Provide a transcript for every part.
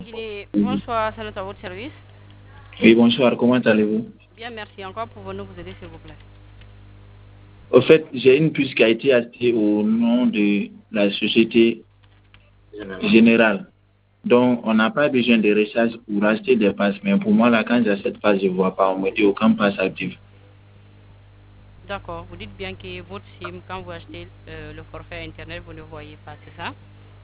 Bonsoir, c'est à votre service. Oui, bonsoir, comment allez-vous? Bien, merci. Encore pouvons-nous vous aider, s'il vous plaît? Au fait, j'ai une puce qui a été achetée au nom de la société générale. Donc, on n'a pas besoin de recharge pour acheter des passes. Mais pour moi, là, quand j'achète pas, je ne vois pas. On me dit aucun passe actif. D'accord. Vous dites bien que votre SIM, quand vous achetez le forfait Internet, vous ne voyez pas, c'est ça?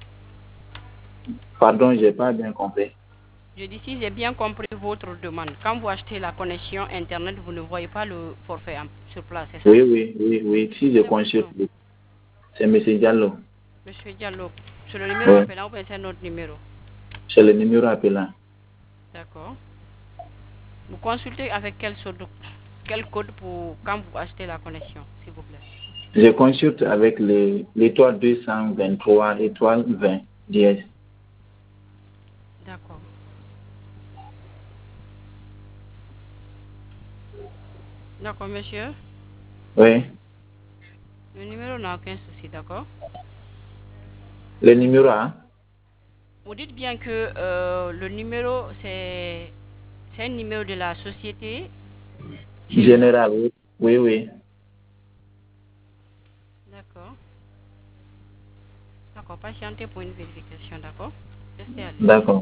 Pardon, je n'ai pas bien compris. Je dis si j'ai bien compris votre demande. Quand vous achetez la connexion Internet, vous ne voyez pas le forfait sur place, c'est ça? Oui. Si je C'est votre consulte, nom. c'est M. Diallo. Monsieur Diallo. C'est le numéro Oui, appelant ou bien c'est un autre numéro? c'est le numéro appelant. D'accord. Vous consultez avec quel code pour quand vous achetez la connexion, s'il vous plaît? Je consulte avec l'étoile 223, étoile 20, dièse. D'accord. D'accord, monsieur. Oui, Le numéro n'a aucun souci, d'accord? le numéro A. Vous dites bien que le numéro, c'est un numéro de la société chez vous? Général, oui. D'accord. D'accord, patientez pour une vérification, d'accord? Restez à l'aise. D'accord.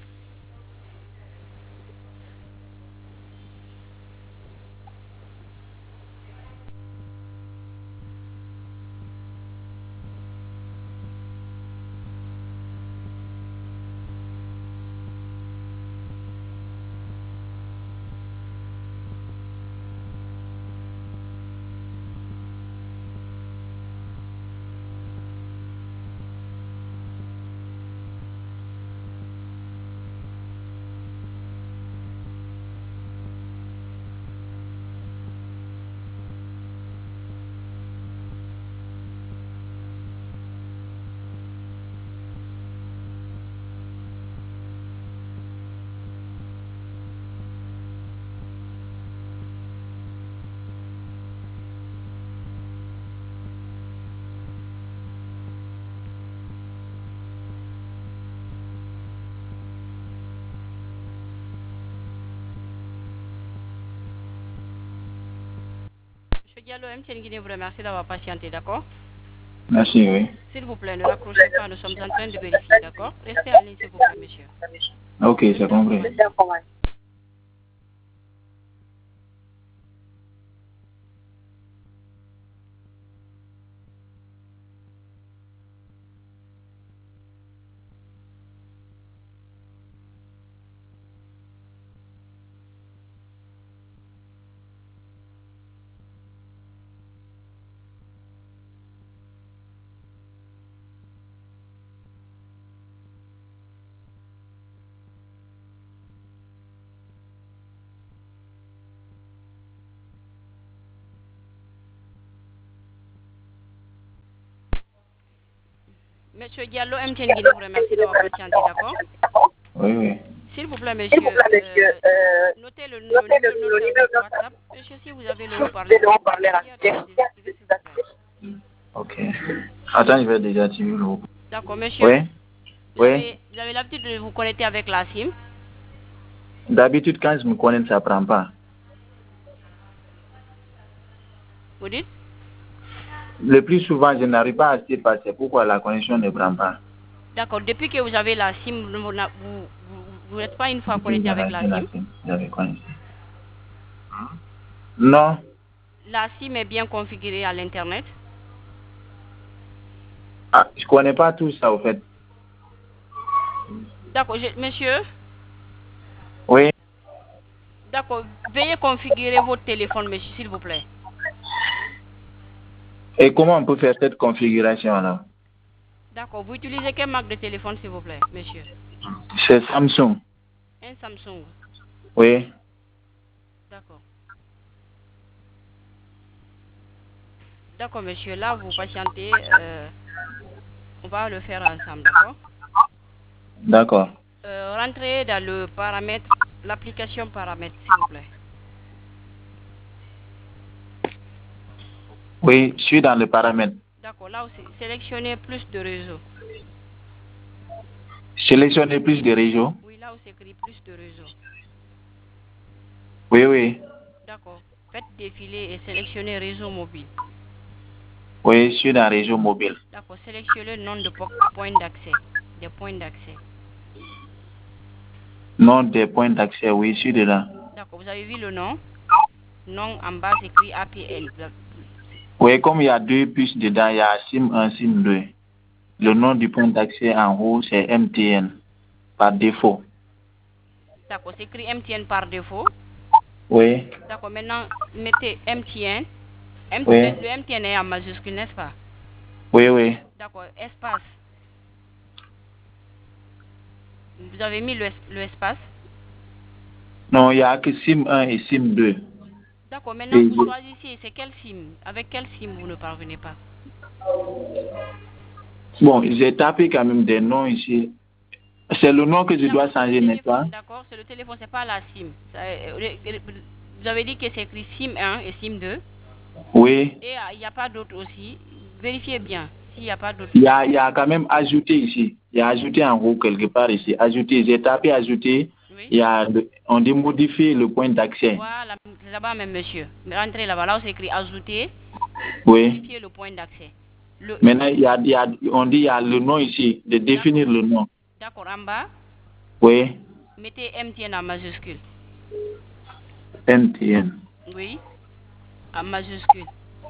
Monsieur Diallo, MTN Guinée vous remercie d'avoir patienté, d'accord? Merci, oui. S'il vous plaît, ne raccrochez pas, nous sommes en train de vérifier, d'accord? Restez à l'aise, s'il vous plaît, monsieur. Ok, c'est Monsieur compris. Akomani. Monsieur Diallo, MTN Guinée vous remercie d'avoir patienté, d'accord? Oui. S'il vous plaît, monsieur, notez le numéro de notre service WhatsApp. Monsieur, si vous avez le haut-parleur activé, désactivez, s'il vous plaît. Ok. Attends, je vais désactiver le haut. D'accord, monsieur. Oui, oui. Vous avez l'habitude de vous connecter avec la SIM? D'habitude, quand je me connecte, ça ne prend pas. Vous dites? Le plus souvent, je n'arrive pas à acheter parce que pourquoi la connexion ne prend pas. D'accord, depuis que vous avez la SIM, vous n'êtes pas une fois Ok, connecté j'ai avec la racheté la SIM? SIM. J'avais connecté. Non. La SIM est bien configurée à l'Internet? Ah, je ne connais pas tout ça, au fait. D'accord, monsieur, Oui. d'accord, veuillez configurer votre téléphone, monsieur, s'il vous plaît. Et comment on peut faire cette configuration-là? D'accord, vous utilisez quelle marque de téléphone, s'il vous plaît, monsieur? C'est Samsung. Un Samsung. Oui. D'accord. D'accord, monsieur, là, vous patientez, on va le faire ensemble, d'accord? D'accord. Rentrez dans le paramètre, l'application paramètres, s'il vous plaît. Oui, je suis dans le paramètre. D'accord, là aussi, sélectionnez plus de réseaux. Sélectionnez plus de régions. Oui. plus de réseau. Oui, oui. D'accord. Faites défiler et sélectionnez réseau mobile. Oui, je suis dans réseau mobile. D'accord. Sélectionnez le nom de point d'accès. Des points d'accès. Nom des points d'accès, oui, je suis dedans. D'accord. Vous avez vu le nom? Nom en bas, c'est écrit APN. Oui, comme il y a deux puces dedans, il y a SIM 1, SIM 2. Le nom du point d'accès en haut, c'est MTN, par défaut. D'accord, c'est écrit MTN par défaut. Oui. D'accord, maintenant, mettez MTN. Oui. Le MTN est en majuscule, n'est-ce pas? Oui, oui. D'accord, espace. Vous avez mis le espace? Non, il n'y a que SIM 1 et SIM 2. D'accord, maintenant vous choisissez, c'est quel SIM? Avec quel SIM vous ne parvenez pas? Bon, j'ai tapé quand même des noms ici. C'est le nom que je dois changer, n'est-ce pas? D'accord, c'est le téléphone, c'est pas la SIM. Vous avez dit que c'est écrit SIM 1 et SIM 2. Oui. Et il n'y a pas d'autre aussi. Vérifiez bien s'il n'y a pas d'autre. Il y a quand même ajouté ici. Il y a ajouté en haut quelque part ici. Ajouter, j'ai tapé ajouter. Oui. Il y a, on dit modifier le point d'accès. Voilà, là-bas même, monsieur. Rentrez là-bas, là où c'est écrit ajouter. Oui. Modifier le point d'accès. Maintenant, on dit il y a le nom ici, de définir le nom. D'accord, en bas. Oui. Mettez MTN en majuscule. MTN. Oui, en majuscule.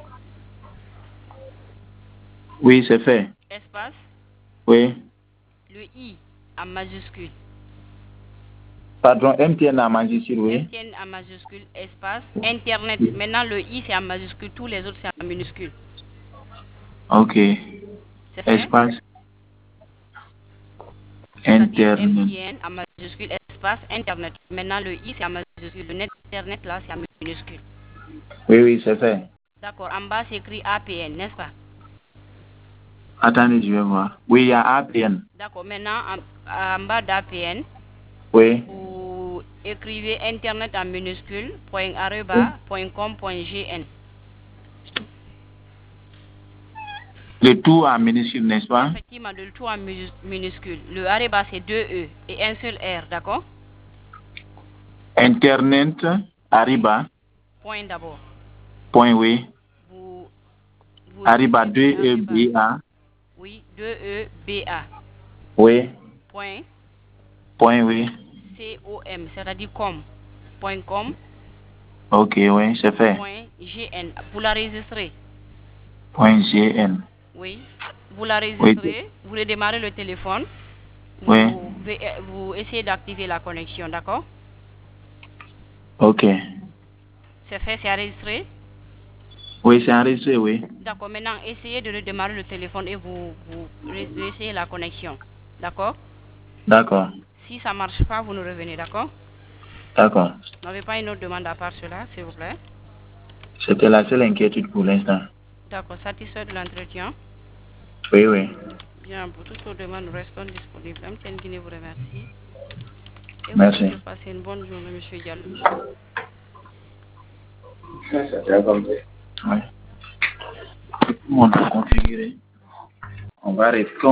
Oui, c'est fait. Espace. Oui. Le I en majuscule. Pardon, MTN en majuscule, oui. MTN en majuscule, espace. Internet. Maintenant, le I, c'est en majuscule. Tous les autres, c'est en minuscule. Ok. C'est fait? Espace. Internet. MTN en majuscule, espace, Internet. Maintenant, le I, c'est en majuscule. Le net, Internet, là, c'est en minuscule. Oui, oui, c'est fait. D'accord. En bas, c'est écrit APN, n'est-ce pas? Attendez, je vais voir. Oui, il y a APN. D'accord. Maintenant, en bas d'APN, Oui. vous écrivez Internet en minuscule, point arroba, point com, point gn. Le tout en minuscule, n'est-ce pas? Effectivement, le tout en minuscule. Le arroba, c'est 2 E et un seul R, d'accord? Internet, Ariba. Point d'abord. Point, oui. Vous Ariba 2EBA. Oui, 2EBA. Oui. Point. Point, oui. COM, c'est-à-dire com. Point com. Ok, oui, c'est fait. Point GN. Vous la registrez. Point GN. Oui. Vous la registrez. Oui. Vous redémarrez le téléphone. Oui. Vous essayez d'activer la connexion, d'accord? Ok. C'est fait, c'est enregistré? Oui, c'est enregistré, oui. D'accord, maintenant essayez de redémarrer le téléphone et vous essayez la connexion, d'accord? D'accord. Si ça ne marche pas, vous nous revenez, d'accord? D'accord. Vous n'avez pas une autre demande à part cela, s'il vous plaît? C'était la seule inquiétude pour l'instant. D'accord, satisfait de l'entretien? Oui, oui. Bien, pour toutes vos demandes, nous restons disponibles. MTN Guinée vous remercie. Et Merci. vous souhaite passer une bonne journée, monsieur Diallo. Oui. Tout le monde est configuré. On va rester.